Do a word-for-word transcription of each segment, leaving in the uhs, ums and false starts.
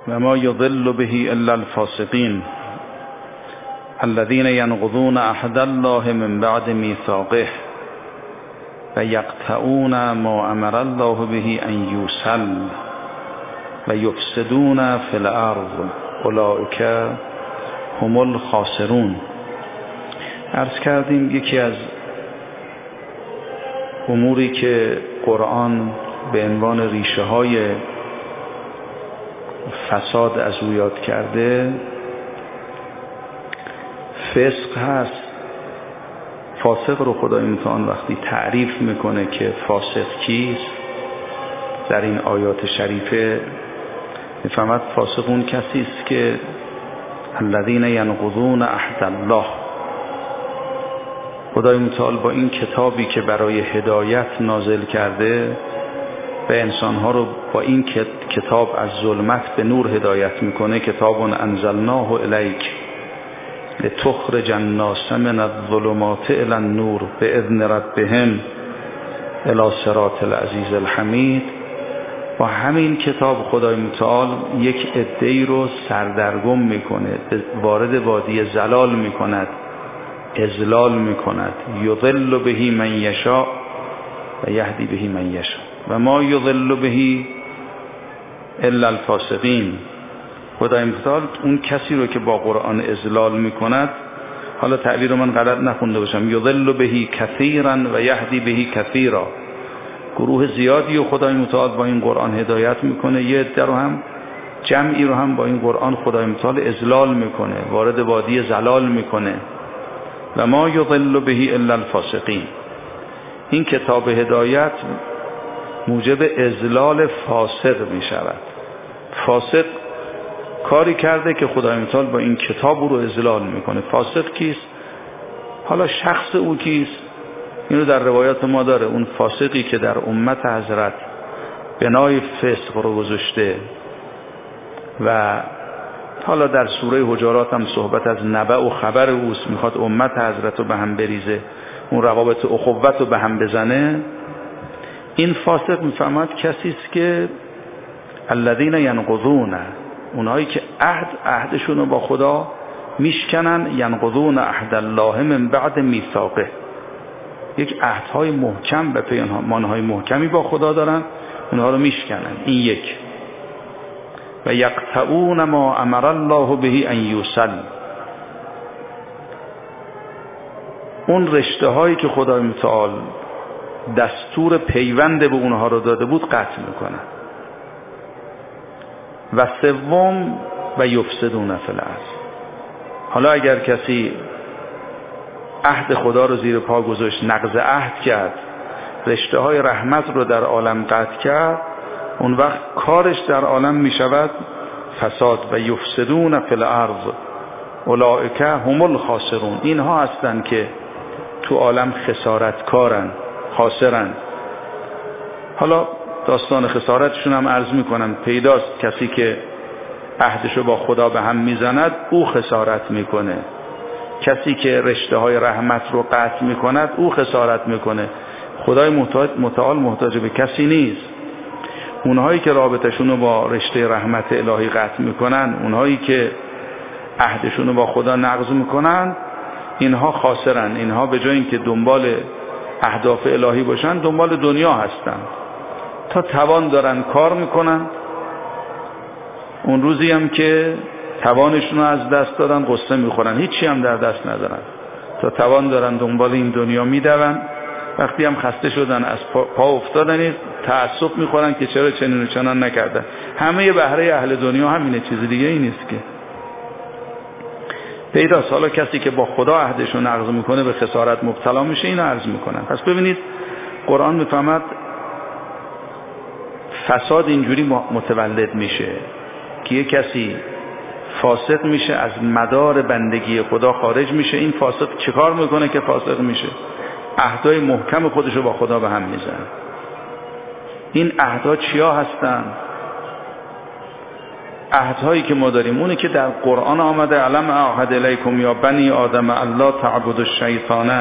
و ما یضل به الا الفاسقین الذين ينقضون عهد الله من بعد میثاقه و یقطعون ما امر الله به ان یوصل و یفسدون فی الارض اولئک هم الخاسرون. عرض کردیم یکی از اموری که قرآن به عنوان ریشه های فساد از او یاد کرده فسق هست. فاسق رو خدای متعال وقتی تعریف میکنه که فاسق کیست در این آیات شریفه میفهمد فاسق اون کسی است که الذین ینقضون عهد الله. خدای متعال با این کتابی که برای هدایت نازل کرده به انسانها رو با این کتاب از ظلمت به نور هدایت میکنه. کتاب انزلناه الیک لتخرج الناس من الظلمات الی النور باذن ربهم الی صراط العزیز الحمید. با همین کتاب خدای متعال یک عده‌ای رو سردرگم میکنه، وارد وادی زلال میکند، اضلال میکند. یضل به من یشاء و یهدی به من یشاء و ما یضل به الا الفاسقین. خدای متعال اون کسی رو که با قرآن اضلال میکند، حالا تعبیر من غلط نخونده باشم، یضل به کثیرا و یهدی به کثیرا، گروه زیادی و خدای متعال با این قرآن هدایت میکنه، یه عده رو هم جمعی رو هم با این قرآن خدای متعال اضلال میکنه، وارد وادی زلال میکنه. و ما یضل به الا الفاسقین. این کتاب هدایت موجب اضلال فاسق میشود. فاسق کاری کرده که خدای متعال با این کتاب رو اضلال میکنه. فاسق کیست؟ حالا شخص او کیست؟ اینو در روایات ما داره. اون فاسقی که در امت حضرت بنای فسق رو گذاشته و حالا در سوره حجرات هم صحبت از نبأ و خبر اوست، میخواد امت حضرت رو به هم بریزه، اون روابط اخوت رو به هم بزنه. این فاسق میفهمد کسی است که الذین ینقضون، اونهایی که عهد عهدشون رو با خدا میشکنن. ینقضون عهد الله من بعد میثاقه، یک عهدهای محکم و پیمانهای محکمی با خدا دارن، اونها رو میشکنن. این یک. و یقطعون ما امر الله به ان یوصل، اون رشته هایی که خدای متعال دستور پیوند به اونها رو داده بود قطع میکنن. و سوم و یفسدون فی الارض. حالا اگر کسی عهد خدا رو زیر پا گذاشت، نقض عهد کرد، رشته های رحمت رو در عالم قطع کرد، اون وقت کارش در عالم می شود فساد. و یفسدون فی الارض اولئک هم الخاسرون. اینها هستن که تو عالم خسارت کارن، خاسرن. حالا داستان خسارتشون هم عرض می کنم. پیداست کسی که عهدشو با خدا به هم می زند او خسارت می کنه. کسی که رشته های رحمت رو قطع می کند او خسارت می کنه. خدای متعال محتاج به کسی نیست. اونهایی که رابطشون رو با رشته رحمت الهی قطع می کنن، اونهایی که عهدشون رو با خدا نقض می کنن، اینها خاسرن. اینها به جای اینکه دنبال اهداف الهی باشن دنبال دنیا هستن. تا توان دارن کار میکنن، اون روزی هم که توانشون رو از دست دادن قصه میخورن، هیچی هم در دست ندارن. تا توان دارن دنبال این دنیا میدون، وقتی هم خسته شدن از پا, پا افتادن تأسف میخورن که چرا چنین و چنان نکردن. همه بهره اهل دنیا همینه، چیز دیگه ای نیست که. پیداست حالا کسی که با خدا عهدش رو نقض میکنه به خسارت مبتلا میشه. اینو عرض میکنن. پس ببینید قرآن میفهمد فساد اینجوری متولد میشه که یک کسی فاسق میشه، از مدار بندگی خدا خارج میشه. این فاسق چیکار میکنه که فاسق میشه؟ عهدهای محکم خودش رو با خدا به هم میزنه. این عهدها چیا هستن؟ عهدهایی که ما داریم اونه که در قرآن آمده علم اعهد الیکم یا بنی آدم الا تعبدوا الشیطان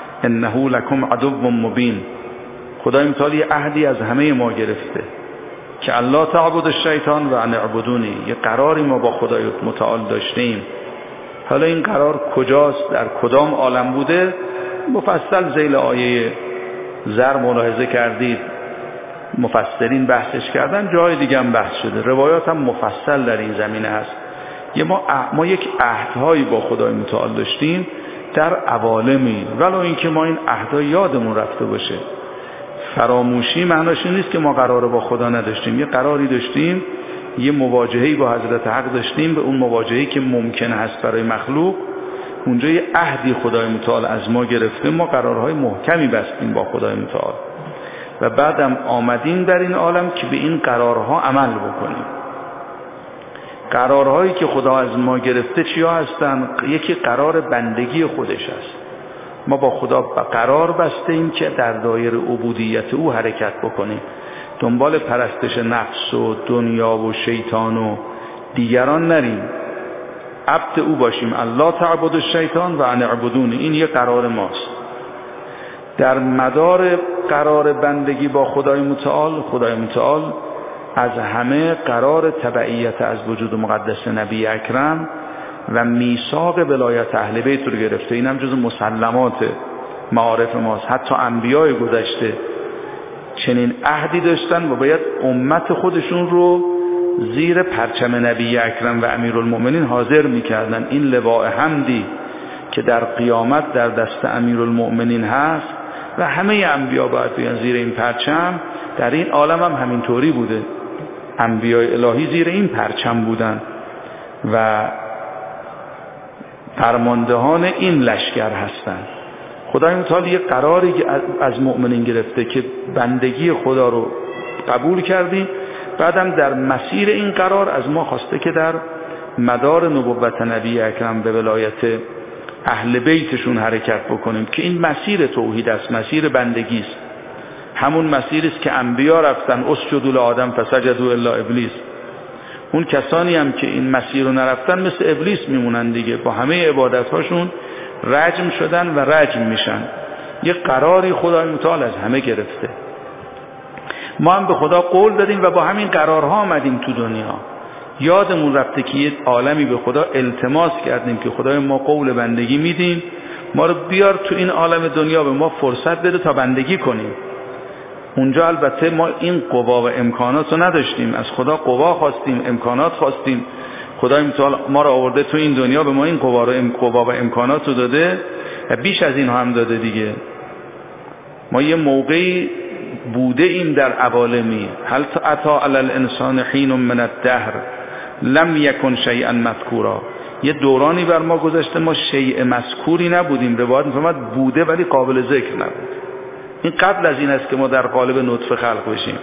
انه لکم عدو مبین. خدای متعال یه عهدی از همه ما گرفته. که الله تعبد الشیطان و ان اعبدونی. یه قراری ما با خدای متعال داشتیم. حالا این قرار کجاست، در کدام عالم بوده، مفصل ذیل آیه زر ملاحظه کردید، مفسرین بحثش کردن، جای دیگه هم بحث شده، روایات هم مفصل در این زمینه هست. یه ما ما یک عهدهایی با خدای متعال داشتیم در عوالمی، ولو اینکه ما این عهدها یادمون رفته باشه. فراموشی معناش این نیست که ما قرار با خدا نداشتیم. یه قراری داشتیم، یه مواجهه‌ای با حضرت حق داشتیم، به اون مواجهه‌ای که ممکن هست برای مخلوق، اونجا یه عهدی خدای متعال از ما گرفته، ما قرارهای محکمی بستیم با خدای متعال و بعدم آمدیم در این عالم که به این قرارها عمل بکنیم. قرارهایی که خدا از ما گرفته چیا هستن؟ یکی قرار بندگی خودش است. ما با خدا قرار بستیم که در دایره عبودیت او حرکت بکنیم، دنبال پرستش نفس و دنیا و شیطان و دیگران نریم، عبد او باشیم. الله تعبد الشیطان و ان اعبدونی، این یه قرار ماست. در مدار قرار بندگی با خدای متعال، خدای متعال از همه قرار تبعیت از وجود مقدس نبی اکرم و میثاق ولایت اهل بیت رو گرفته. این هم جز مسلمات معارف ماست. حتی انبیای گذشته چنین عهدی داشتن و باید امت خودشون رو زیر پرچم نبی اکرم و امیرالمؤمنین حاضر میکردن. این لواء حمدی که در قیامت در دست امیرالمؤمنین هست و همه انبیا باید بیان زیر این پرچم، در این عالم هم همینطوری بوده. انبیای الهی زیر این پرچم بودن و فرماندهان این لشکر هستند. خدای متعال یه قراری از مؤمنین گرفته که بندگی خدا رو قبول کردیم، بعدم در مسیر این قرار از ما خواسته که در مدار نبوت نبی اکرم به ولایت اهل بیتشون حرکت بکنیم که این مسیر توحید است، مسیر بندگی است. همون مسیری است که انبیا رفتن، اسجدوا لآدم فسجدوا الا ابلیس. اون کسانی هم که این مسیر رو نرفتن مثل ابلیس میمونن دیگه، با همه عبادت‌هاشون رجم شدن و رجم میشن. یه قراری خدای متعال از همه گرفته. ما هم به خدا قول دادیم و با همین قرارها آمدیم تو دنیا. یادمون رفته که یه عالمی به خدا التماس کردیم که خدای ما قول بندگی میدیم، ما رو بیار تو این عالم دنیا، به ما فرصت بده تا بندگی کنیم. اونجا البته ما این قوا و امکانات رو نداشتیم، از خدا قوا خواستیم، امکانات خواستیم. خدای متعال ما رو آورده تو این دنیا، به ما این قوا رو قوا و امکانات رو داده و بیش از این هم داده دیگه. ما یه موقعی بوده این در عوالمی، هل اتی علی الانسان حین من الدهر لم یکن شیئا مذکورا. یه دورانی بر ما گذشته ما شیء مذکوری نبودیم. روایت می‌فرماد بوده ولی قابل ذکر نبود. این قبل از این است که ما در قالب نطفه خلق بشیم.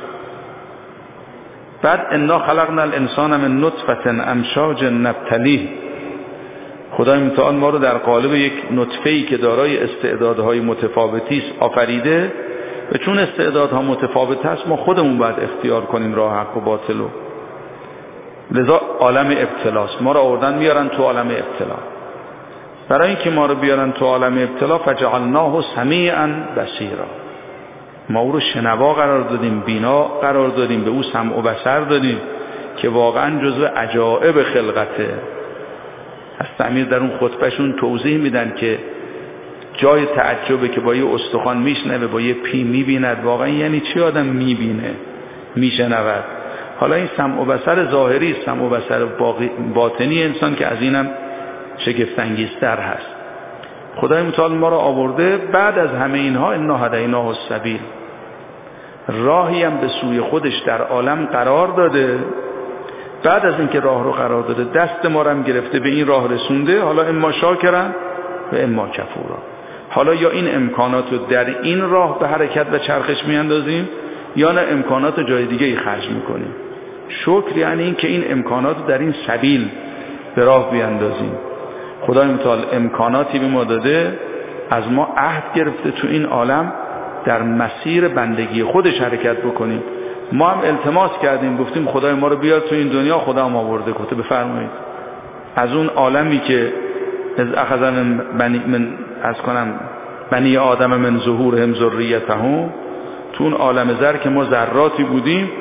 بعد انا خلقنا الانسان من نطفه امشاج نبتلیه. خدای متعال ما رو در قالب یک نطفه‌ای که دارای استعدادهای متفاوتی است آفریده و چون استعدادها متفاوت است ما خودمون باید اختیار کنیم راه حق و باطل رو. لذا عالم ابتلاست، ما رو آوردن میارن تو عالم ابتلا. برای اینکه ما رو بیارن تو عالم ابتلا فجعلناه سمیعا بصیرا، ما او رو شنوا قرار دادیم، بینا قرار دادیم، به او سمع و بصر دادیم که واقعا جزو عجائب خلقته. حضرت امیر در اون خطبهشون توضیح میدن که جای تعجبه که با یه استخوان میشنوه، با یه پی میبیند. واقعا یعنی چی آدم میبینه میشنود؟ حالا این سمع و بصر ظاهری، سمع و بصر باطنی انسان که از اینم شگفت انگیزتر هست. خدای متعال ما را آورده بعد از همه اینها انا هدیناه السبیل، راهی هم به سوی خودش در عالم قرار داده. بعد از اینکه راه رو قرار داده دست ما رو هم گرفته به این راه رسونده. حالا اما شاکرن و اما کفورا. حالا یا این امکانات رو در این راه به حرکت و چرخش میاندازیم یا نه امکانات جای دیگه ای خرج میکنیم. شکر یعنی این که این امکانات رو در این سبیل به راه بیاندازیم. خدای متعال امکاناتی به ما داده، از ما عهد گرفته تو این عالم در مسیر بندگی خودش حرکت بکنیم. ما هم التماس کردیم، گفتیم خدای ما رو بیار تو این دنیا. خدا ما آورده، گفته بفرمایید از اون عالمی که از اخذ من بنی من از کنم بنی آدم من ظهورهم ذریتهم، تو اون عالم ذر که ما ذراتی بودیم،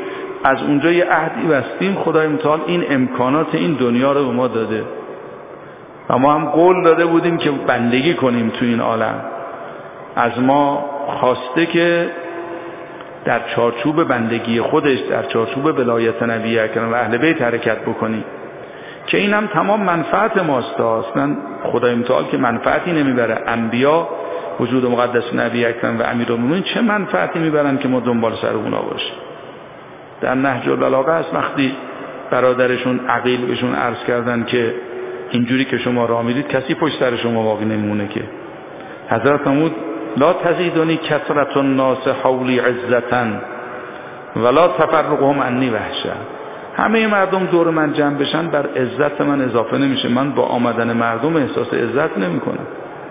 از اونجا یه عهدی بستیم، خدای متعال این امکانات این دنیا رو به ما داده و ما هم قول داده بودیم که بندگی کنیم تو این عالم. از ما خواسته که در چارچوب بندگی خودش، در چارچوب ولایت نبی اکرم و اهل بیت حرکت بکنیم که این هم تمام منفعت ماست. اصلا خدای متعال که منفعتی نمیبره. انبیا وجود مقدس نبی اکرم و امیرالمومنین چه منفعتی میبرن که ما دنبال سر اونا باشیم؟ در نهج البلاغه است وقتی برادرشون عقیل بهشون عرض کردن که اینجوری که شما راه میرید کسی پشت سر شما باقی نمونه، که حضرت فرمود لا تزیدنی کثرت الناس حولی عزتا ولا تفرقهم عنی وحشا. همه مردم دور من جمع بشن بر عزت من اضافه نمیشه، من با آمدن مردم احساس عزت نمیکنم.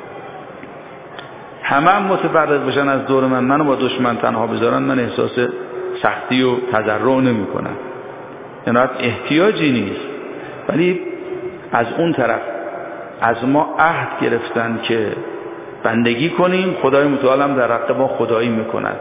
همه هم متفرق بشن از دور من، منو با دشمن تنها بذارن، من احساس سختی و تضرع نمیکنم. یعنی احتیاجی نیست. ولی از اون طرف از ما عهد گرفتن که بندگی کنیم، خدای متعال هم در حق ما خدایی میکند.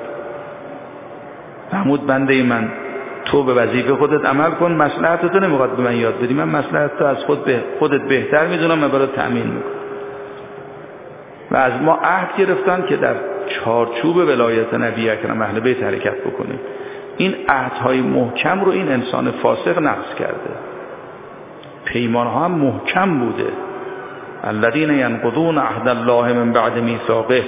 محمود بنده من، تو به وظیفه خودت عمل کن، مصلحت تو نمیخواد به من یاد بدی، من مصلحت تو از خود به خودت بهتر میدونم، من برات تأمین میکنم. و از ما عهد گرفتن که در چارچوب ولایت نبی اکرم اهل بیت حرکت بکنیم. این عهدهای محکم رو این انسان فاسق نقض کرده. پیمانها هم محکم بوده. الذين ينقضون عهد الله من بعد میثاقه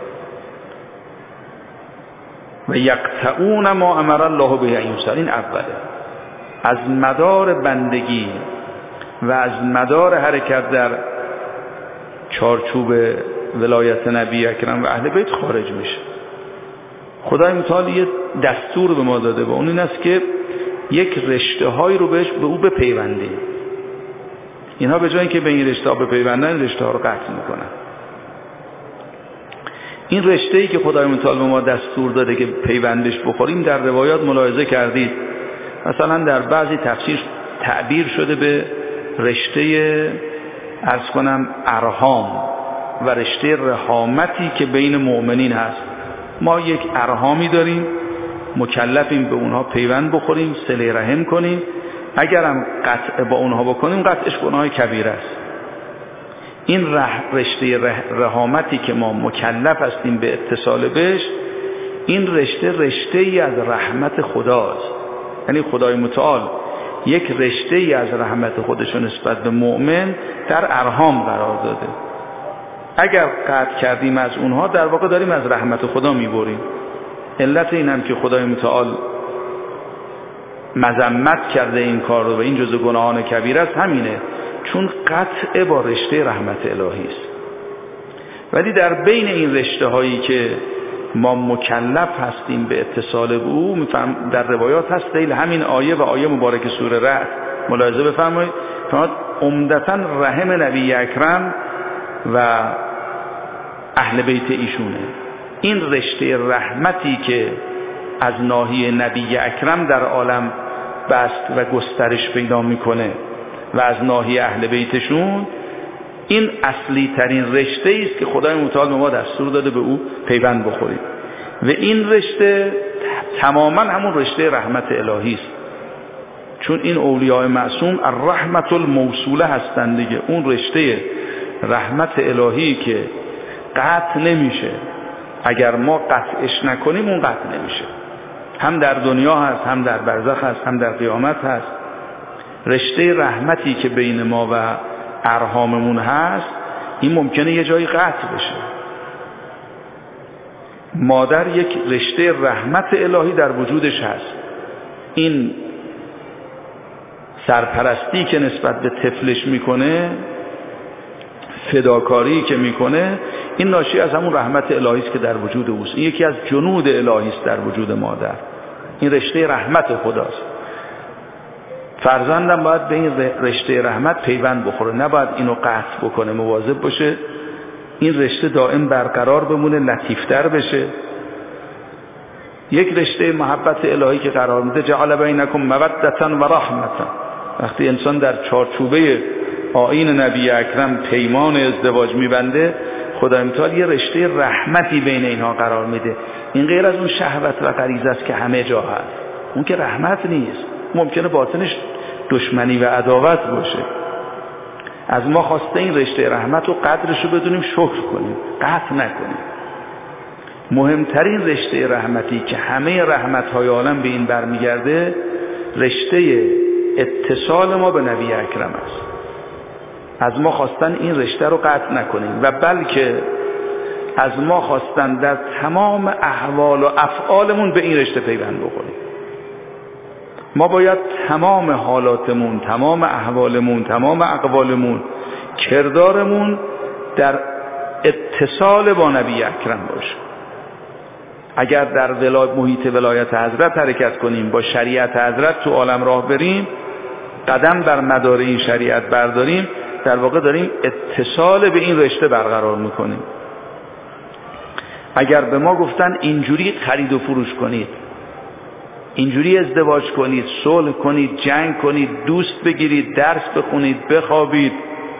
و یقطعون ما امر الله به ان یوصل. این اوله. از مدار بندگی و از مدار حرکت در چارچوب ولایت نبی اکرم و اهل بیت خارج میشه. خدای متعال یه دستور به ما داده و اون این است که یک رشته های رو بهش به او بپیوندیم. اینها به جای اینکه به این رشته ها بپیوندن، رشته ها رو قطع میکنن. این رشته ای که خدای متعال به ما دستور داده که پیوندش بخوریم، در روایات ملاحظه کردید مثلا در بعضی تفسیر تعبیر شده به رشته عرض کنم ارحام و رشته رحامتی که بین مؤمنین هست. ما یک ارحامی داریم، مکلفیم به اونها پیوند بخوریم، صله رحم کنیم. اگرم قطع با اونها بکنیم، قطعش گناه کبیره است. این رشته رحامتی که ما مکلف هستیم به اتصال بهش، این رشته رشته ای از رحمت خداست. یعنی خدای متعال یک رشته ای از رحمت خودش نسبت به مؤمن در ارحام قرار داده. اگر قطع کردیم از اونها، در واقع داریم از رحمت خدا میبریم. علت این هم که خدای متعال مذمت کرده این کار رو و این جزء گناهان کبیره است همینه، چون قطع با رشته رحمت الهی است. ولی در بین این رشته هایی که ما مکلف هستیم به اتصال به او، میفهم در روایات هست دیل همین آیه و آیه مبارک سوره رعد ملاحظه بفرمایید، فرمود عمدتاً رحم نبی اکرم و اهل بیت ایشونه. این رشته رحمتی که از ناحیه نبی اکرم در عالم بست و گسترش پیدا میکنه و از ناحیه اهل بیتشون، این اصلی ترین رشته است که خدای متعال به ما دستور داده به او پیوند بخوریم و این رشته تماما همون رشته رحمت الهی است. چون این اولیاء معصوم الرحمت الموصوله هستند دیگه، اون رشته رحمت الهی که قطع نمیشه. اگر ما قطعش نکنیم اون قطع نمیشه. هم در دنیا هست، هم در برزخ هست، هم در قیامت هست. رشته رحمتی که بین ما و ارحاممون هست، این ممکنه یه جایی قطع بشه. مادر یک رشته رحمت الهی در وجودش هست. این سرپرستی که نسبت به طفلش میکنه، فداکاری که میکنه، این ناشی از همون رحمت الهی است که در وجود اوست. این یکی از جنود الهی است در وجود مادر. این رشته رحمت خداست. فرزندم باید به این رشته رحمت پیوند بخوره، نباید اینو قطع بکنه، مواظب باشه این رشته دائم برقرار بمونه، لطیفتر بشه. یک رشته محبت الهی که قرار میده، جعل بینکم مودة و رحمة. وقتی انسان در چارچوبه آیین نبی اکرم پیمان ازدواج میبنده، خدای متعال یه رشته رحمتی بین اینها قرار میده. این غیر از اون شهوت و غریزه است که همه جا هست. اون که رحمت نیست، ممکنه باطنش دشمنی و عداوت باشه. از ما خواسته این رشته رحمت و قدرش رو بدونیم، شکر کنیم، قطع نکنیم. مهمترین رشته رحمتی که همه رحمت‌های عالم به این برمیگرده، رشته اتصال ما به نبی اکرم است. از ما خواستن این رشته رو قطع نکنیم و بلکه از ما خواستن در تمام احوال و افعالمون به این رشته پیوند بخوریم. ما باید تمام حالاتمون، تمام احوالمون، تمام اقوالمون، کردارمون در اتصال با نبی اکرم باشه. اگر در ولایت محیط ولایت حضرت حرکت کنیم، با شریعت حضرت تو عالم راه بریم، قدم بر مدار این شریعت برداریم، در واقع داریم اتصال به این رشته برقرار میکنیم. اگر به ما گفتن اینجوری خرید و فروش کنید، اینجوری ازدواج کنید، صلح کنید، جنگ کنید، دوست بگیرید، درس بخونید، بخوابید،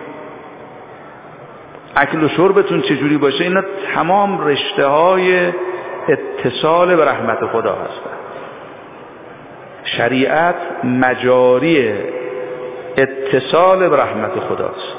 اکل و شربتون چجوری باشه، اینا تمام رشته های اتصال به رحمت خدا هستند. شریعت مجاری اتصال به رحمت خداست،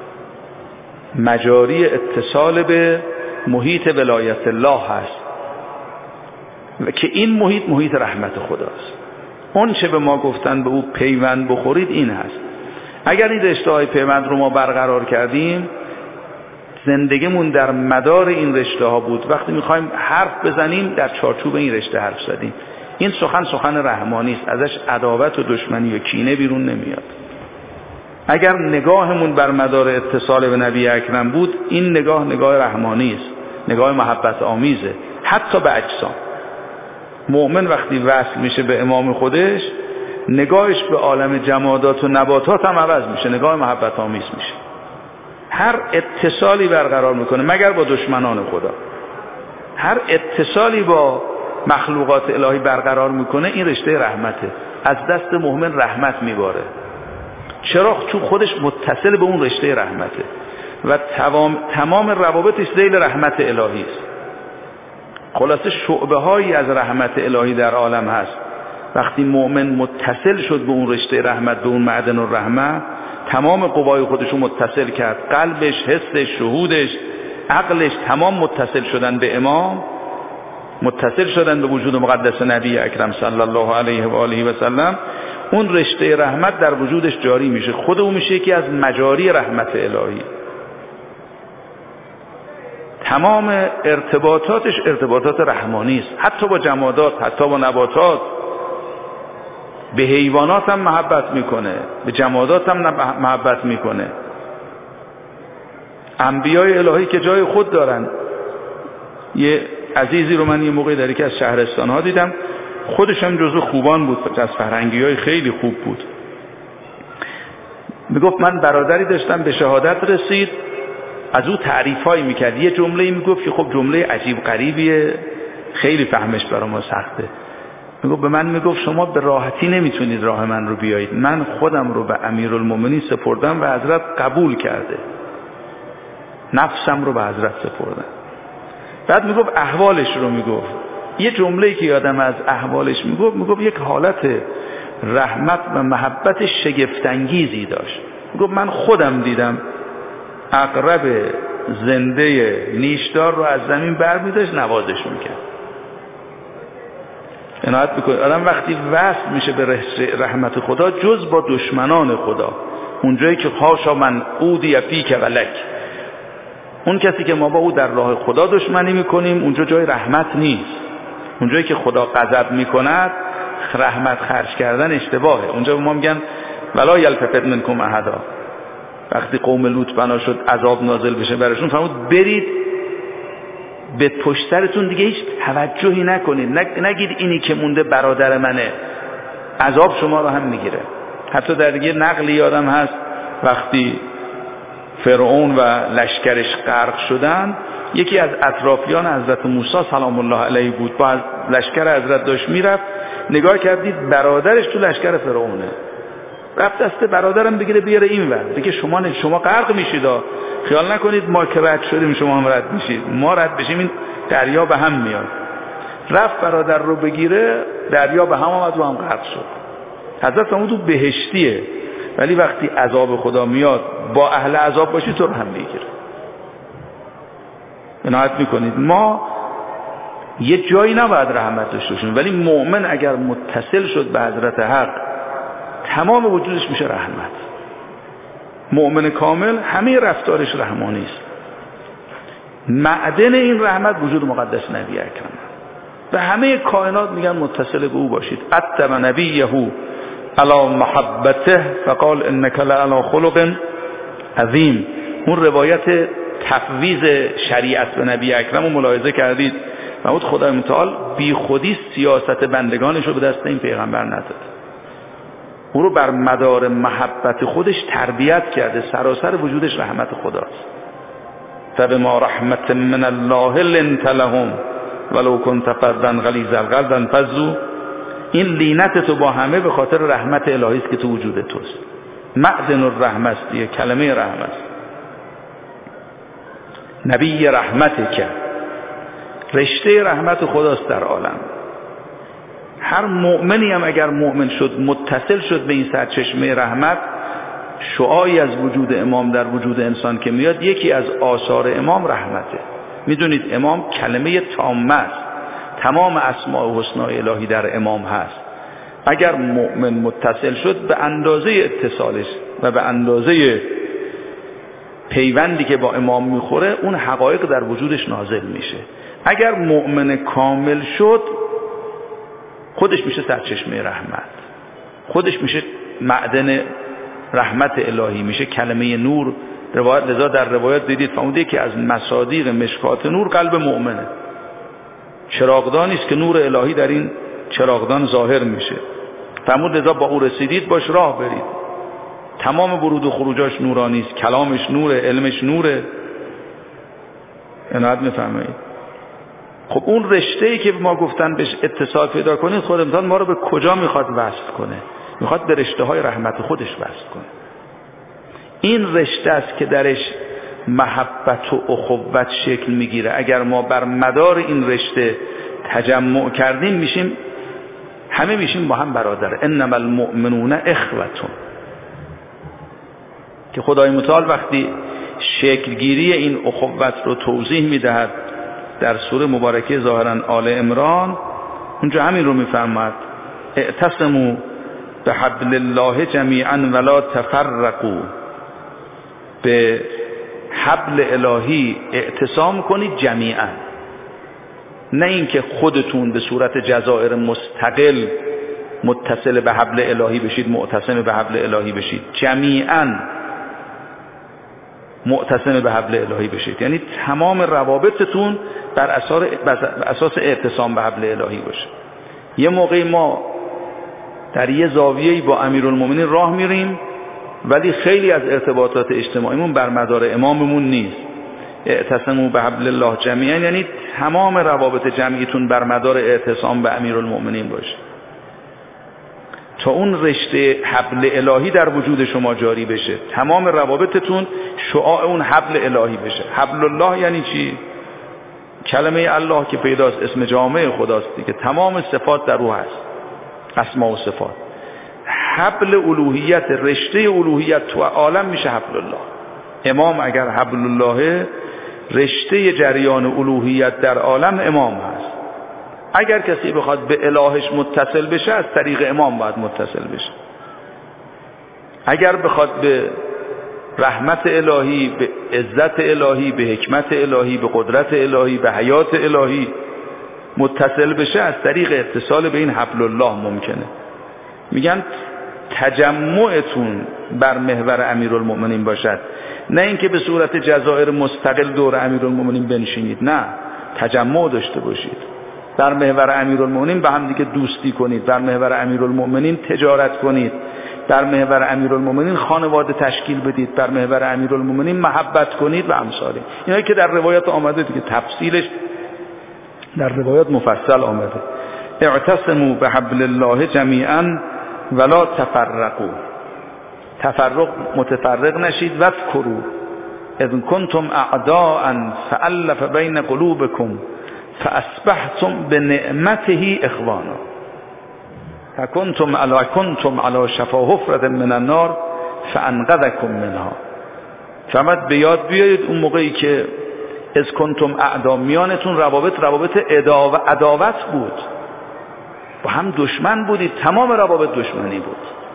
مجاری اتصال به محیط ولایت الله هست و که این محیط محیط رحمت خداست. اون چه به ما گفتن به او پیوند بخورید این هست. اگر این رشته های پیوند رو ما برقرار کردیم، زندگیمون در مدار این رشته ها بود. وقتی میخوایم حرف بزنیم در چارچوب این رشته حرف زدیم. این سخن سخن رحمانی است، ازش عداوت و دشمنی و کینه بیرون نمیاد. اگر نگاهمون بر مدار اتصال به نبی اکرم بود، این نگاه نگاه رحمانی است، نگاه محبت آمیزه، حتی به اجسام. مؤمن وقتی وصل میشه به امام خودش، نگاهش به عالم جمادات و نباتات هم عوض میشه، نگاه محبت آمیز میشه. هر اتصالی برقرار میکنه، مگر با دشمنان خدا، هر اتصالی با مخلوقات الهی برقرار میکنه، این رشته رحمته. از دست مؤمن رحمت میباره، چرا؟ تو خودش متصل به اون رشته رحمته و تمام, تمام روابطش ذیل رحمت الهی است. خلاصه شعبه هایی از رحمت الهی در عالم هست. وقتی مؤمن متصل شد به اون رشته رحمت، به اون معدن الرحمه، تمام قوای خودشو متصل کرد، قلبش، حسش، شهودش، عقلش، تمام متصل شدن به امام، متصل شدن به وجود مقدس نبی اکرم صلی الله علیه و آله و سلم. اون رشته رحمت در وجودش جاری میشه، خود او میشه یکی از مجاری رحمت الهی. تمام ارتباطاتش ارتباطات رحمانی است، حتی با جمادات، حتی با نباتات. به حیوانات هم محبت میکنه، به جمادات هم محبت میکنه. انبیای الهی که جای خود دارن. یه عزیزی رو من یه موقع در یکی از شهرستان ها دیدم، خودش هم جزو خوبان بود، از فرهنگی های خیلی خوب بود. میگفت من برادری داشتم به شهادت رسید، از او تعریف هایی میکرد. یه جمله میگفت که خب جمله عجیب غریبیه، خیلی فهمش برای ما سخته. میگفت به من میگفت شما به راحتی نمیتونید راه من رو بیایید، من خودم رو به امیرالمومنین سپردم و حضرت قبول کرده، نفسم رو به حضرت سپردم. بعد میگفت احوالش رو میگفت، یه جمله‌ای که یادم از احوالش میگفت، میگفت یک حالت رحمت و محبت شگفت‌انگیزی داشت. میگفت من خودم دیدم عقرب زنده نیشدار رو از زمین برمی‌داشت نوازش میکرد. عنایت بکنید آدم وقتی وصل میشه به رحمت خدا، جز با دشمنان خدا، اونجایی که حاشا من اودی فیک و لک، اون کسی که ما با او در راه خدا دشمنی میکنیم، اونجا جای رحمت نیست. اونجایی که خدا غضب میکند، رحمت خرج کردن اشتباهه. اونجا به ما میگن ولا یلتفت منکم احدا. وقتی قوم لوط بنا شد عذاب نازل بشه براشون، فرمود برید به پشت سرتون دیگه هیچ توجهی نکنید، نگید اینی که مونده برادر منه، عذاب شما رو هم میگیره. حتی در دیگه نقلی یادم هست وقتی فرعون و لشکرش غرق شدن، یکی از اطرافیان حضرت موسی سلام الله علیه بود، با لشکر حضرت داشت میرفت، نگاه کردید برادرش تو لشکر فرعونه، رفت دست برادرم بگیره بیاره این ور، دیگه شما شما غرق میشید، خیال نکنید ما که رد شدیم شما هم رد میشید، ما رد بشیم این دریا به هم میاد. رفت برادر رو بگیره، دریا به هم آمد و هم غرق شد. حضرت فرمود بهشتیه، ولی وقتی عذاب خدا میاد با اهل عذاب باشی تو رو هم میگیره. عنایت میکنید ما یه جایی نباید رحمت داشته باشیم، ولی مؤمن اگر متصل شد به حضرت حق تمام وجودش میشه رحمت. مؤمن کامل همه رفتارش رحمانی است. معدن این رحمت وجود مقدس نبی اکرم و همه کائنات میگن متصل به او باشید. اتبع نبیه علی محبته فقال انک لعلی خلق عظیم. اون روایت تفویض شریعت به نبی اکرم رو ملاحظه کردید؟ فرمود خدای متعال بی خودی سیاست بندگانش رو به دست این پیغمبر نداد، او رو بر مدار محبت خودش تربیت کرده، سراسر وجودش رحمت خداست. فبما رحمت من الله لنت لهم ولو كنت فظا غلیظ القلب انفضوا. این لینت تو با همه به خاطر رحمت الهی است که تو وجود توست. معدن الرحمت است، یه کلمه رحمت. نبی رحمت که رشته رحمت خداست در عالم. هر مؤمنی هم اگر مؤمن شد متصل شد به این سرچشمه رحمت، شعاعی از وجود امام در وجود انسان که میاد، یکی از آثار امام رحمته. میدونید امام کلمه تامه است، تمام اسماء و حسنای الهی در امام هست. اگر مؤمن متصل شد به اندازه اتصالش و به اندازه پیوندی که با امام میخوره اون حقایق در وجودش نازل میشه. اگر مؤمن کامل شد خودش میشه سرچشمه رحمت، خودش میشه معدن رحمت الهی، میشه کلمه نور. روایت لذا در روایت دیدید فرموده که از مصادیق مشکات نور قلب مؤمنه. چراغدانی است که نور الهی در این چراغدان ظاهر میشه. فرمود لذا با او رسیدید باش راه برید. تمام ورود و خروجاش نورانی است، کلامش نوره، علمش نوره. عنایت میفرمایید؟ خب اون رشته‌ای که ما گفتن بهش اتصال پیدا کنید، خود امتحان ما رو به کجا میخواد وصل کنه؟ میخواد به رشته های رحمت خودش وصل کنه. این رشته است که درش محبت و اخوت شکل میگیره. اگر ما بر مدار این رشته تجمع کردیم میشیم همه میشیم با هم برادر. انما المؤمنون اخوة. که خدای متعال وقتی شکلگیری این اخوت رو توضیح میدهد در سوره مبارکه ظاهرا آل عمران، اونجا همین رو میفرماد: اعتصموا بحبل الله جمیعا ولا تفرقوا. به حبل الهی اعتصام کنید جمیعا، نه اینکه خودتون به صورت جزائر مستقل متصل به حبل الهی بشید، معتصم به حبل الهی بشید. جمیعا معتصم به حبل الهی بشید، یعنی تمام روابطتون بر اساس بر اساس اعتصام به حبل الهی باشه. یه موقعی ما در یه زاویه‌ای با امیرالمومنین راه میریم ولی خیلی از ارتباطات اجتماعیمون بر مدار اماممون نیست. اعتصموا به حبل الله جمیعا یعنی تمام روابط جمعیتون بر مدار اعتصام به امیرالمومنین باشه، تا اون رشته حبل الهی در وجود شما جاری بشه، تمام روابطتون شعاع اون حبل الهی بشه. حبل الله یعنی چی؟ کلمه الله که پیداست، اسم جامع خداست دیگه، تمام صفات در او هست، اسما و صفات. حبل الوهیت، رشته الوهیت تو عالم میشه حبل الله. امام اگر حبل الله، رشته جریان الوهیت در عالم امام هست. اگر کسی بخواد به الهش متصل بشه از طریق امام باید متصل بشه. اگر بخواد به رحمت الهی، به عزت الهی، به حکمت الهی، به قدرت الهی، به حیات الهی متصل بشه از طریق اتصال به این حبل الله ممکنه. میگن تجمعتون بر محور امیرالمؤمنین باشد، نه اینکه به صورت جزائر مستقل دور امیرالمؤمنین بنشینید، نه، تجمع داشته باشید. در محور امیرالمؤمنین به هم دیگه دوستی کنید، در محور امیرالمؤمنین تجارت کنید، در محور امیرالمؤمنین خانواده تشکیل بدید، در محور امیرالمؤمنین محبت کنید و امثال اینایی که در روایات آمده دیگه، تفصیلش در روایات مفصل آمده. اعتصموا بحبل الله جمیعا ولا تفرقوا. تفرق متفرق نشید. واذکروا اذ کنتم اعداء فالف بین قلوبکم فاصبحتم بنعمته اخوانا فکنتم علی کنتم علی شفا حفرة من النار فانقذکم منها. فرمود به یاد بیارید اون موقعی که از کنتم اعدا، میانتون روابط روابط عداوت بود، با هم دشمن بودید، تمام روابط دشمنی بود.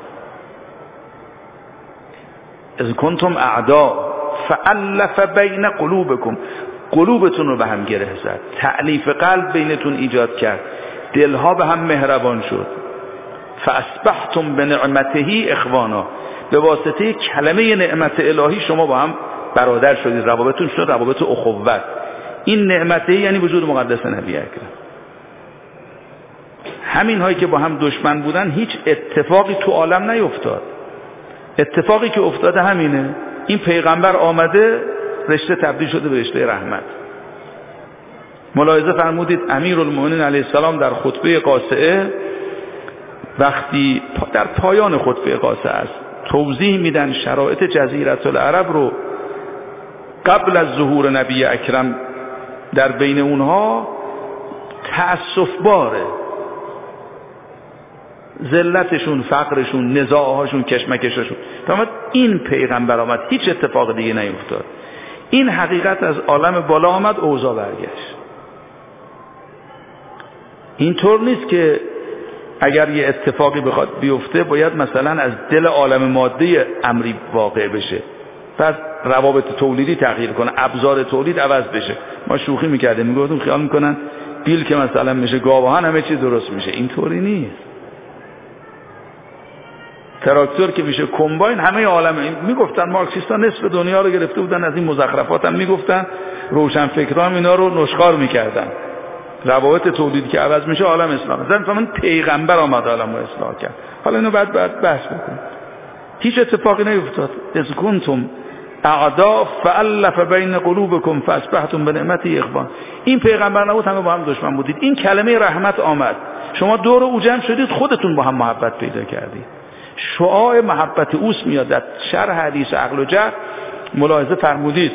از کنتم اعدا فالف بین قلوبکم، قلوبتون رو به هم گره زد، تألیف قلب بینتون ایجاد کرد، دلها به هم مهربان شد. فاصبحتم بنعمته اخوانا، به واسطه کلمه نعمت الهی شما با هم برادر شدید، روابطتون شد روابط اخوت. این نعمته یعنی وجود مقدس نبی اکرم. همین هایی که با هم دشمن بودن هیچ اتفاقی تو عالم نیفتاد. اتفاقی که افتاده همینه، این پیغمبر آمده رشته تبدیل شده به رشته رحمت. ملاحظه فرمودید امیرالمومنین علیه السلام در خطبه قاصعه، وقتی در پایان خطبه قاصعه است توضیح میدن شرایط جزیره العرب رو قبل از ظهور نبی اکرم، در بین اونها تأسف باره، ذلتشون، فقرشون، نزاعهاشون، کشمکششون. فرمود این پیغمبر آمد هیچ اتفاق دیگه نیفتاد، این حقیقت از عالم بالا آمد، اوضاع برگشت. اینطور نیست که اگر یه اتفاقی بخواد بیفته باید مثلا از دل عالم ماده امری واقع بشه، پس روابط تولیدی تغییر کنه، ابزار تولید عوض بشه. ما شوخی میکردیم، میگفتیم خیال میکنن بیل که مثلا میشه گاوهان همه چیز درست میشه. اینطوری نیست. تراکتور که میشه کمباین، همه عالم میگفتن، مارکسیستا نصف دنیا رو گرفته بودن، از این مزخرفات هم میگفتن، روشنفکران اینا رو نشخوار میکردن. روابط تولیدی که عوض میشه عالم اسلام. مثلا من پیغمبر آمد عالم رو اصلاح کرد. حالا اینو بعد بعد بحث بکنیم. هیچ اتفاقی نیفتاد. از کنتم اعدا فالف بین قلوبکم فاصبحتم بنعمته اخوان. این پیغمبر نبود، همه با هم دشمن بودید. این کلمه رحمت آمد، شما دور او جمع شدید، خودتون با هم محبت پیدا کردید. شعاع محبت اوست میاد. در شرح حدیث عقل و جهل ملاحظه فرمودید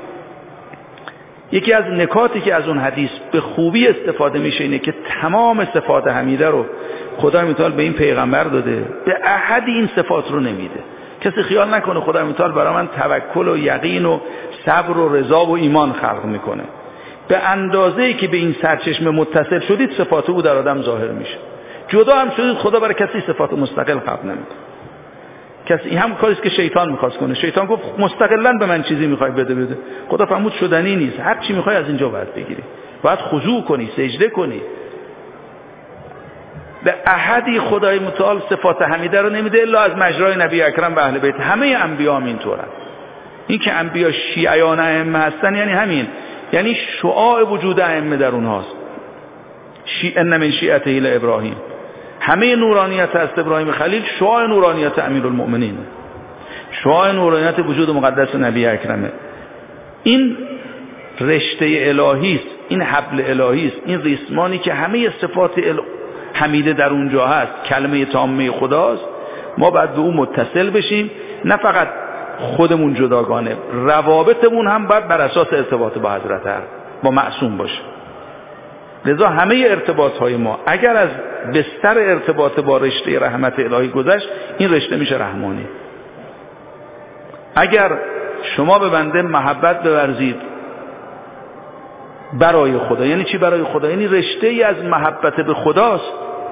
یکی از نکاتی که از اون حدیث به خوبی استفاده میشه اینه که تمام صفات حمیده رو خدای متعال به این پیغمبر داده، به احدی این صفات رو نمیده. کسی خیال نکنه خدای متعال برای من توکل و یقین و صبر و رضا و ایمان خلق میکنه. به اندازه‌ای که به این سرچشمه متصل شدید صفات او در آدم ظاهر میشه. جدا هم شدید خدا برای کسی صفات مستقل خلق نمیکنه. کسی این هم کاریست که شیطان میخواست کنه. شیطان گفت مستقلاً به من چیزی میخوای بده بده. خدا فرمود شدنی نیست، هر چی میخوای از اینجا باید بگیری، باید خضوع کنی، سجده کنی. به احدی خدای متعال صفات حمیده رو نمیده الا از مجرای نبی اکرم و اهل بیت. همه انبیا هم اینطورن. این که انبیا شیعیان ائمه هستن یعنی همین، یعنی شعاع وجود ائمه در اونهاست. شیعه من شیعته ابراهیم، همه نورانیت است ابراهیم خلیل شعاع نورانیت امیرالمؤمنین، شعاع نورانیت وجود مقدس نبی اکرمه. این رشته الهی است، این حبل الهی است، این ریسمانی که همه صفات حمیده در اونجا هست، کلمه تامه خداست. ما باید به اون متصل بشیم، نه فقط خودمون جداگانه، روابطمون هم باید بر اساس ارتباط با حضرت هر با معصوم باشه. لذا همه ارتباط های ما اگر از بستر ارتباط با رشته رحمت الهی گذشت، این رشته میشه رحمانی. اگر شما به بنده محبت بورزید برای خدا، یعنی چی برای خدا؟ یعنی رشته ای از محبت به خداست.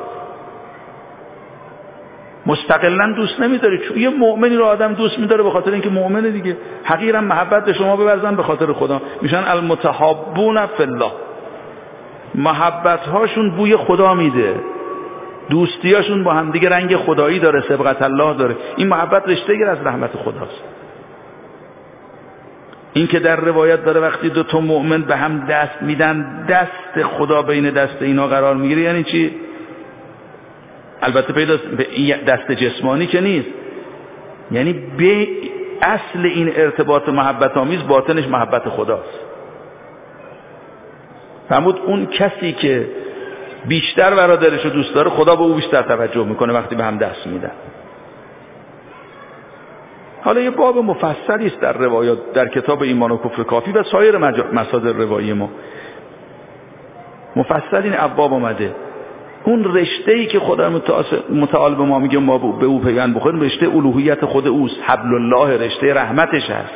مستقلا دوست نمیداری. چون یه مؤمنی رو آدم دوست میداره به خاطر اینکه مؤمنه دیگه. حقیقتا محبت به شما بورزن به خاطر خدا، میشن المتحابون فی الله. محبت هاشون بوی خدا میده، دوستیاشون با هم دیگه رنگ خدایی داره، سبقت الله داره. این محبت رشته ای از رحمت خداست. این که در روایت داره وقتی دو تا مؤمن به هم دست میدن، دست خدا بین دست اینا قرار میگیره. یعنی چی؟ البته پیداست دست جسمانی که نیست، یعنی به اصل این ارتباط محبت آمیز باطنش محبت خداست. فرمود اون کسی که بیشتر برادرش رو دوست داره، خدا به او بیشتر توجه میکنه وقتی به هم دست میدن. حالا یه باب مفصلی است در روایات در کتاب ایمان و کفر کافی و سایر مصادر روایی ما. مفصل این ابواب اومده. اون رشته‌ای که خدا متعال به ما میگه ما به او پیوند بخوریم، رشته الوهیت خود اوست، حبل الله، رشته رحمتش هست.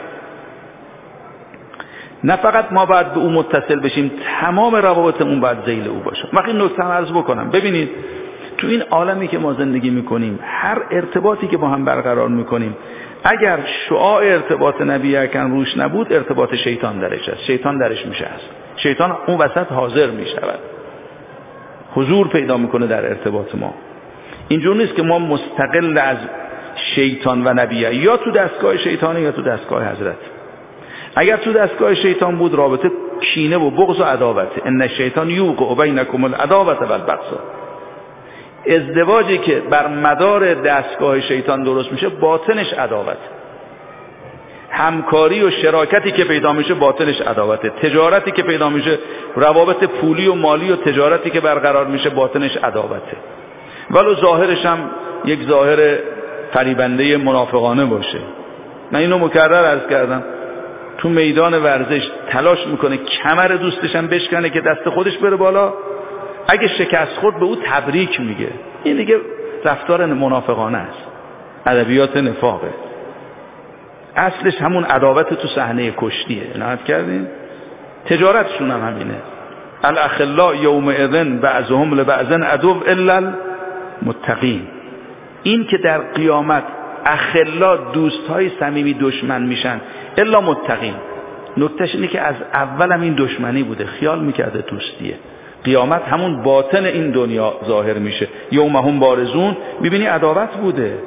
نه فقط ما باید به او متصل بشیم، تمام روابطمون باید ذیل او باشه. وقتی نکته عرض بکنم، ببینید تو این عالمی که ما زندگی میکنیم، هر ارتباطی که با هم برقرار میکنیم، اگر شعاع ارتباط نبی اکرم روش نبود، ارتباط شیطان درش است، شیطان درش میشه است. شیطان اون وسط حاضر میشود، حضور پیدا میکنه در ارتباط ما. اینجور نیست که ما مستقل از شیطان و نبیه، یا تو دستگاه شیطانه یا تو دستگاه حضرت. اگر تو دستگاه شیطان بود، رابطه کینه و بغض و عداوته. ان الشیطان یوقع بینکم العداوة والبغضاء. ازدواجی که بر مدار دستگاه شیطان درست میشه، باطنش عداوت. همکاری و شراکتی که پیدا میشه، باطنش عداوته. تجارتی که پیدا میشه، روابط پولی و مالی و تجارتی که برقرار میشه، باطنش عداوته. ولو ظاهرش هم یک ظاهر فریبنده منافقانه باشه. من اینو مکرر عرض کردم، تو میدان ورزش تلاش میکنه کمر دوستش هم بشکنه که دست خودش بره بالا، اگه شکست خورد به او تبریک میگه. این دیگه رفتار منافقانه است، ادبیات نفاقه. اصلش همون عداوت تو صحنه کشتیه. نهایت کردین؟ تجارتشون هم همینه. الاخلاء یومئذ بعضهم لبعض عدو الا المتقین. این که در قیامت اخلا دوستای صمیمی دشمن میشن الا متقین. نکتهش اینه که از اول هم این دشمنی بوده، خیال میکرده دوستیه. قیامت همون باطن این دنیا ظاهر میشه. یومهم بارزون، میبینی عداوت بوده.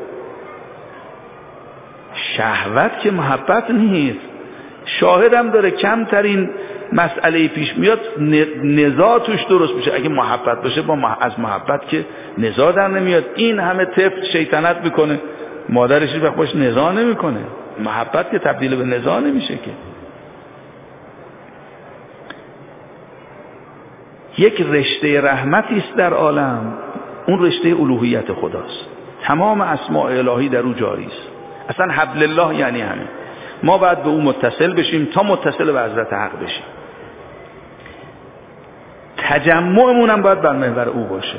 شهوت که محبت نیست. شاهدم داره کمترین مسئله پیش میاد نزاع توش درست میشه. اگه محبت باشه، با مح... از محبت که نزاع در نمیاد. این همه طفل شیطنت میکنه، مادرش وقت باش نزاع نمیکنه. محبت که تبدیل به نزاع نمیشه که. یک رشته رحمتی است در عالم، اون رشته الوهیت خداست. تمام اسماء الهی در او جاری است. اصلا حبل الله یعنی همین. ما باید به او متصل بشیم تا متصل به حضرت حق بشیم. تجمعمون هم باید بر محور او باشه.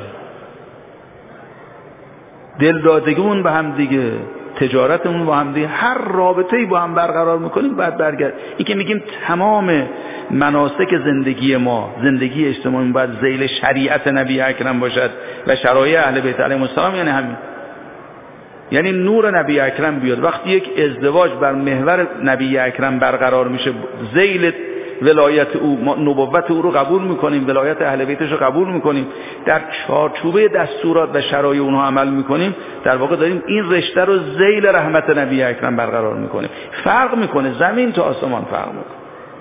دلدادگیمون به هم دیگه، تجارتمون با هم دیگه، هر رابطه‌ای با هم برقرار میکنیم باید برگرد. این که میگیم تمام مناسک زندگی ما، زندگی اجتماعی باید ذیل شریعت نبی اکرم باشد و شرایع اهل بیت علیهم السلام، یعنی همین. یعنی نور نبی اکرم بیاد. وقتی یک ازدواج بر محور نبی اکرم برقرار میشه، ذیل ولایت او، نبوت او رو قبول میکنیم، ولایت اهل بیتش رو قبول میکنیم، در چارچوبه دستورات و شرایع اونها عمل میکنیم، در واقع داریم این رشته رو ذیل رحمت نبی اکرم برقرار میکنیم. فرق میکنه، زمین تا آسمان فرق میکنه.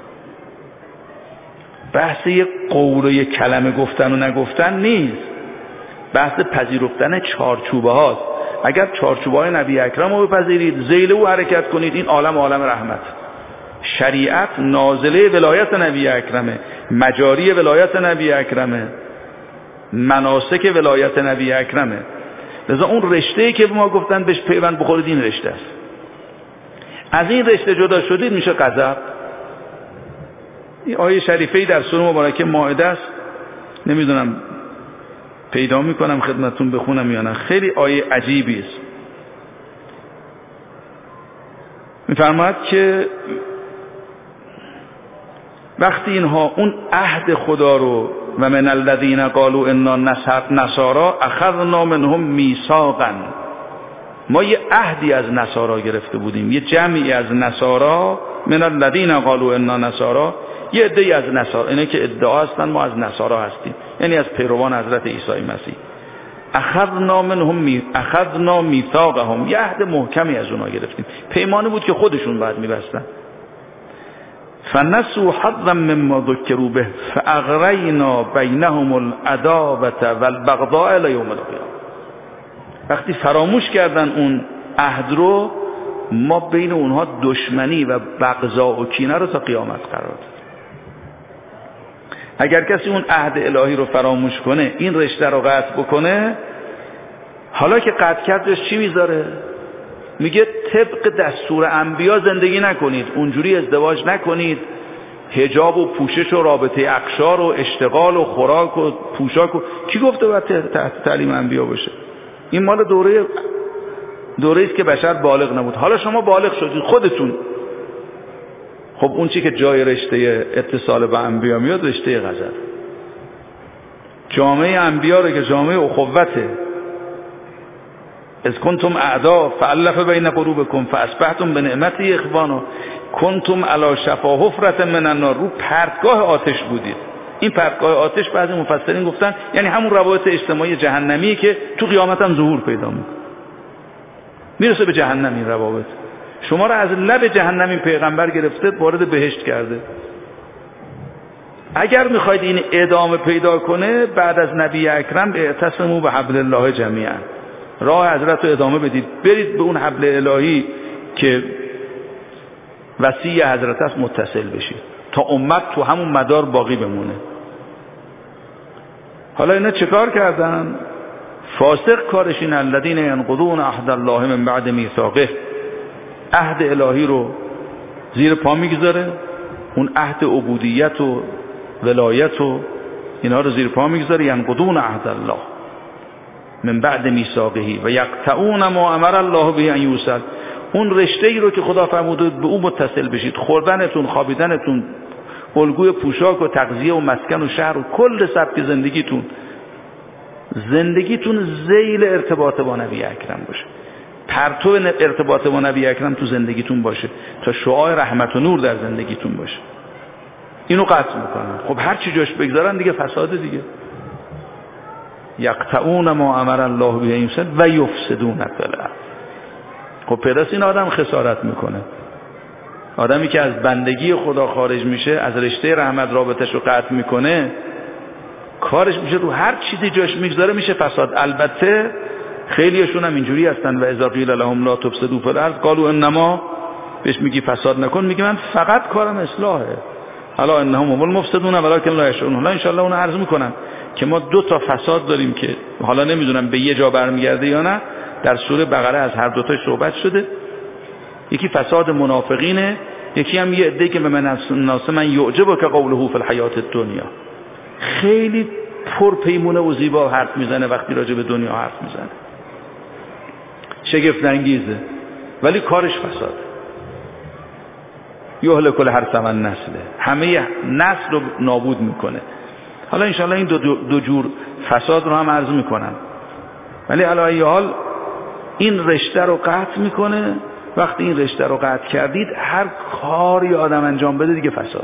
بحث یک قول و یک کلمه گفتن و نگفتن نیست، بحث پذیرفتن چارچوبه هاست. اگر چارچوبه های نبی اکرم رو بپذیرید، ذیل او حرکت کنید، این عالم عالم رحمت. شریعت نازله ولایت نبی اکرمه، مجاری ولایت نبی اکرمه، مناسک ولایت نبی اکرمه. لذا اون رشته‌ای که ما گفتن بهش پیوند بخورید، این رشته است. از این رشته جدا شدید میشه غضب. این آیه شریفه‌ای در سوره مبارکه مائده است، نمیدونم پیدا میکنم خدمتتون بخونم یا نه. خیلی آیه عجیبی است. میفرماید که وقتی اینها اون عهد خدا رو و من الذین قالوا انا نصارا اخذنا منهم میثاقا، ما یه عهدی از نصارا گرفته بودیم، یه جمعی از نصارا، من الذین قالوا انا نصارا، یه عده‌ای از نصارا، اینه که ادعا هستن ما از نصارا هستیم، یعنی از پیروان حضرت عیسی مسیح. اخذنا منهم می اخذنا میثاقهم، یه عهد محکمی از اونها گرفتیم، پیمانی بود که خودشون باید میبستن. فنسوا حظا مما ذکروا به فاغرینا بینهم العداوة والبغضاء الی یوم القیامة. وقتی فراموش کردن اون عهد رو، ما بین اونها دشمنی و بغضا و کینه رو تا قیامت قرار دادیم. اگر کسی اون عهد الهی رو فراموش کنه، این رشته رو قطع بکنه، حالا که قطع کردش چی میذاره؟ میگه طبق دستور انبیا زندگی نکنید، اونجوری ازدواج نکنید، حجاب و پوشش و رابطه اقشار و اشتغال و خوراک و پوشاک و کی گفته باید تحت تعلیم انبیا باشه؟ این مال دوره دوره است که بشر بالغ نبود. حالا شما بالغ شدید خودتون، خب اون چی که جای رشته اتصال به انبیا میاد رشته غزل. جامعه انبیا رو که جامعه اخوته، از کنتم اعدا فالف بین قلوبکم فاصبحتم بنعمتی اخوانا کنتم علی شفا حفرة من النار، رو پرتگاه آتش بودید. این پرتگاه آتش بعضی مفسرین گفتن یعنی همون روابط اجتماعی جهنمی که تو قیامت هم ظهور پیدا میکنه، میرسه به جهنم. این روابط شما را از لب جهنم این پیغمبر گرفته وارد بهشت کرده. اگر میخواید این ادامه پیدا کنه بعد از نبی اکرم اعتصموا بحبل الله جمیعا، راه حضرت رو ادامه بدید، برید به اون حبل الهی که وصی حضرت است متصل بشید تا امت تو همون مدار باقی بمونه. حالا اینا چیکار کردن؟ فاسق کارش این الذین ینقضون عهد الله من بعد میثاقه، عهد الهی رو زیر پا میگذاره، اون عهد عبودیت و ولایت و اینا رو زیر پا میگذاره. ینقضون عهد الله من بعد میثاقه و یقطعون ما امر الله به ان یوصل، اون رشته ای رو که خدا فرموده به اون متصل بشید، خوردنتون، خوابیدنتون، الگوی پوشاک و تغذیه و مسکن و شهر و کل سبک زندگیتون، زندگیتون ذیل ارتباط با نبی اکرم باشه، پرتو ارتباط با نبی اکرم تو زندگیتون باشه تا شعاع رحمت و نور در زندگیتون باشه. اینو قطع میکنن. خب هر چی جاش بگذارن دیگه فساده دیگه. یقطعون ما امر الله به ان یوصل و یفسدون فی الارض. خب پس این آدم خسارت میکنه. آدمی که از بندگی خدا خارج میشه، از رشته رحمت رابطش رو قطع میکنه، کارش میشه رو هر چیزی جاش میگذاره میشه فساد. البته خیلیشون هم اینجوری هستن و اذا قیل لهم لا تفسدوا فی الارض قالوا انما، بهش میگی فساد نکن، میگه من فقط کارم اصلاحه. الا انهم هم المفسدون ولکن لا یشعرون. حالا ان شاء الله اون عرض میکنم که ما دو تا فساد داریم که حالا نمیدونم به یه جا برمیگرده یا نه، در سوره بقره از هر دو تاش صحبت شده. یکی فساد منافقینه، یکی هم یه عده که به من الناس من یعجبک قوله فی الحیات الدنیا، خیلی پرپیمونه و زیبا حرف میزنه وقتی راجع به دنیا حرف میزنه، شگفت انگیزه، ولی کارش فساده. یهلک الحرث و النسل، همه نسل رو نابود میکنه. حالا انشاءالله این دو, دو, دو جور فساد رو هم عرض میکنم، ولی علی ای حال این رشته رو قطع میکنه. وقتی این رشته رو قطع کردید هر کاری آدم انجام بده دیگه فساده.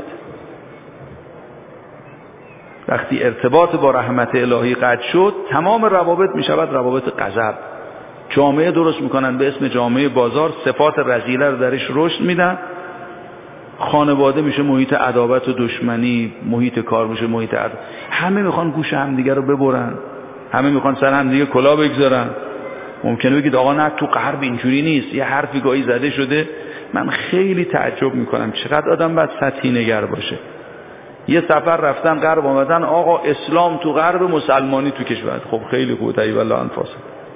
وقتی ارتباط با رحمت الهی قطع شد تمام روابط میشود روابط غضب. جامعه درست میکنن به اسم جامعه بازار، صفات رذیله رو درش رشد میدن. خانواده میشه محیط عداوت و دشمنی، محیط کار میشه محیط عداوت. همه میخوان گوش همدیگه رو ببرن، همه میخوان سر همدیگه کلا بگذارن. ممکنه بگید آقا نه تو غرب اینجوری نیست، یه حرفی گاهی زده شده. من خیلی تعجب میکنم چقدر آدم باید سطحی نگر باشه. یه سفر رفتن غرب آمدن آقا اسلام تو غرب، مسلمانی تو کشور. خب خیلی خوبه، ای والله انفاس.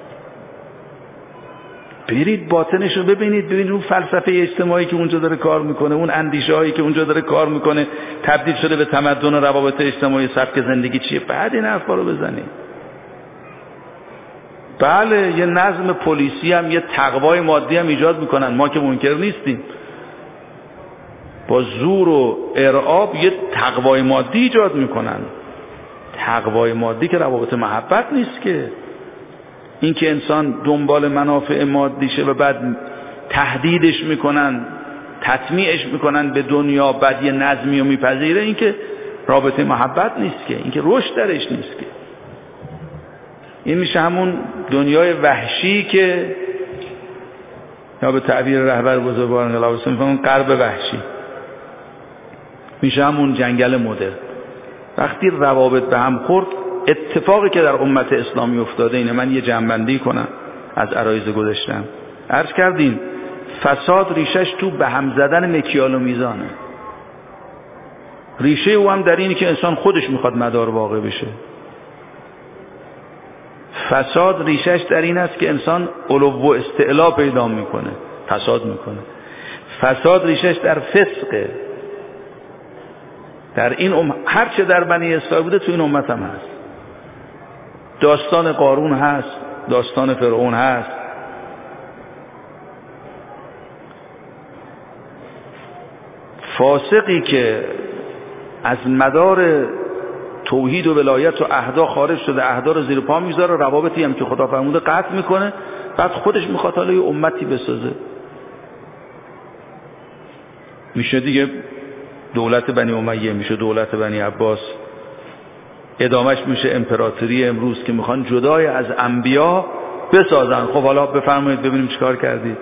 برید باطنش رو ببینید، ببینید اون فلسفه اجتماعی که اونجا داره کار میکنه، اون اندیشه هایی که اونجا داره کار میکنه تبدیل شده به تمدن و روابط اجتماعی، سبک زندگی چیه. بعد این حرفا رو بزنید. بله یه نظم پلیسی هم یه تقوای مادی هم ایجاد میکنن، ما که منکر نیستیم. با زور و ارعاب یه تقوای مادی ایجاد میکنن. تقوای مادی که روابط محبت نیست که. این که انسان دنبال منافع مادیشه و بعد تهدیدش میکنن، تطمیعش میکنن به دنیا، بعد یه نظمی رو میپذیره، این که رابطه محبت نیست که، این که رشد درش نیست که. این میشه همون دنیای وحشی که یا به تعبیر رهبر بزرگوار انقلاب اسلامی میگن غرب وحشی، میشه همون جنگل مدرن. وقتی روابط به هم خورد، اتفاقی که در امت اسلامی افتاده اینه. من یه جنبندی کنم از عرایض گذشتم. عرض کردیم فساد ریشش تو به هم زدن مکیال و میزانه. ریشه او هم در اینه که انسان خودش میخواد مدار واقع بشه. فساد ریشش در این است که انسان علو و استعلا پیدا میکنه، فساد میکنه. فساد ریشش در فسقه. در این ام... هر چه در بنی اسرائیل بوده تو این امت هم هست. داستان قارون هست، داستان فرعون هست. فاسقی که از مدار توحید و ولایت و اهدا خارج شده، اهدا رو زیر پا میذاره، روابطی هم که خدا فرموده قطع میکنه، بعد خودش میخواد حالا یه امتی بسازه. میشه دیگه دولت بنی امیه، میشه دولت بنی عباس، ادامش میشه امپراتوری امروز که میخوان جدای از انبیا بسازن. خب حالا بفرمایید ببینیم چیکار کردید.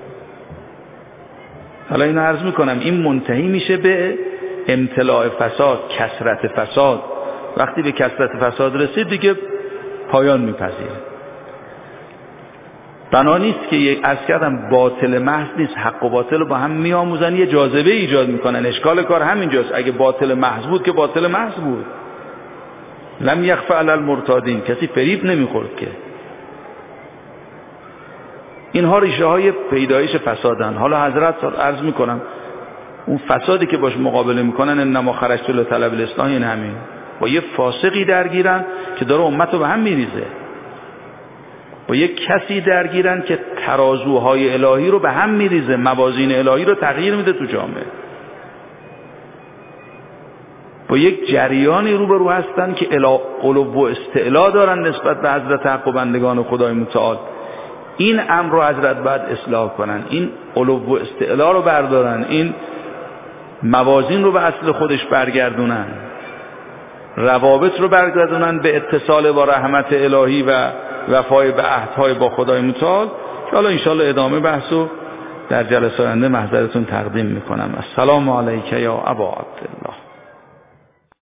حالا اینو عرض میکنم، این منتهی میشه به امتلاع فساد، کثرت فساد. وقتی به کثرت فساد رسید دیگه پایان میپذیره. بنا نیست که یک از کردم باطل محض نیست، حق و باطل رو با هم میآموزن، یه جاذبه ایجاد میکنن. اشکال کار همینجاست. اگه باطل محض بود که باطل محض بود. لم یخفى علی المرتادین، کسی فریب نمیخورد که. اینها ریشه های پیدایش فسادن. حالا حضرت عرض میکنم اون فسادی که باش مقابله میکنن، انما خرجت لطلب الاصلاح، این همین با یه فاسقی درگیرن که داره امت رو به هم میریزه، با یه کسی درگیرن که ترازوهای الهی رو به هم میریزه، موازین الهی رو تغییر میده تو جامعه، با یک جریانی روبرو هستن که علو و استعلا دارن نسبت به حضرت حق و بندگان خدای متعال. این امر رو حضرت باید اصلاح کنن، این علو و استعلا رو بردارن، این موازین رو به اصل خودش برگردونن، روابط رو برگردونن به اتصال با رحمت الهی و وفای به عهدهای با خدای متعال. که حالا انشاءالله ادامه بحثو در جلسه آینده محضرتون تقدیم میکنم. السلام علیک یا ابا عبدالله.